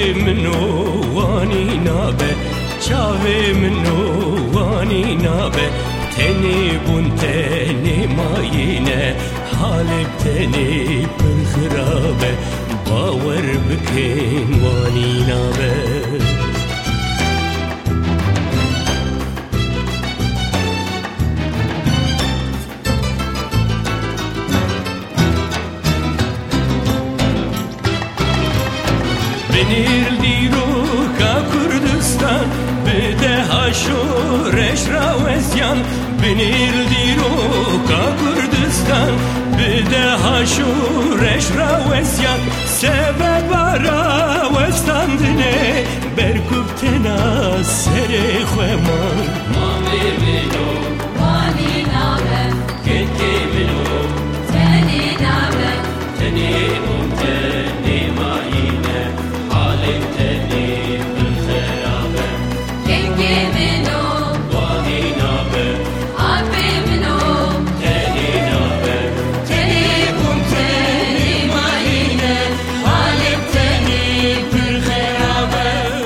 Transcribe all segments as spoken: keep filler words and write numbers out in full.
منو وانی نابه چاوه منو وانی نابه تنی بون تنی ماینه حالب تنی پر خرابه باور بکن وانی نابه بنیر دیرو کا کردستان بده هاشورش راوزیان بنیر دیرو کا کردستان بده هاشورش راوزیان سبب راوستاندنه برکوب تنا سر خومان مامی منو وانی نابه کتی منو تنی نابه تنی اون تنی ماینه حالب تنی بالخرابه گنگی منو وانی نابه آبی منو تنی نابه تنی بون تنی ماینه حالب تنی پر خرابه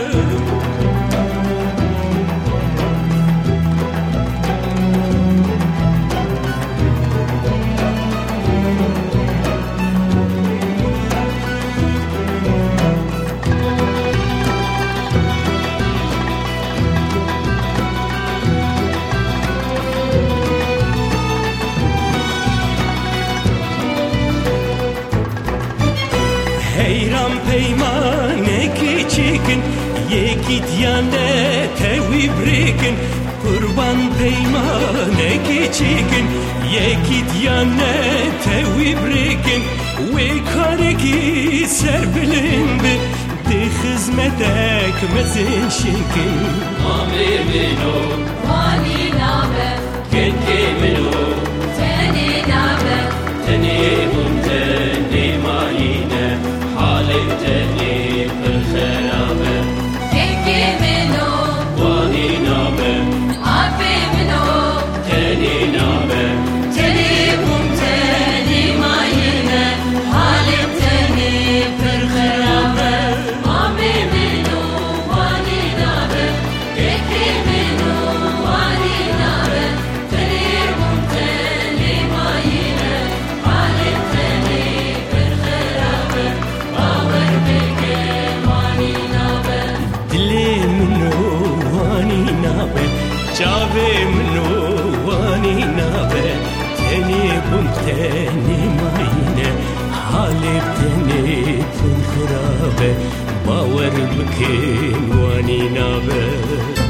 Heyran peymane küçükün Yekit yane tevi brikin Kurban peymane küçükün Yekit yane tevi brikin Ve kareki serbilindi De hizmetek mezin şinkin مامی منو وانی نابه Kenti minu تنی نابه teni bun teni mayine Halib teni بالخرابه گنگی منو وانی نابه آبی منو تنی نابه تنی بون تنی ماینه حالب تنی پر خرابه مامی منو وانی نابه گنگی منو وانی نابه تنی بون تنی ماینه حالب تنی پر خرابه باور بکن وانی نابه دلی منو وانی نابه چاوه منو وانی نابه تنی بون تنی ماینه حالب تنی پر خرابه باور بکن وانی نابه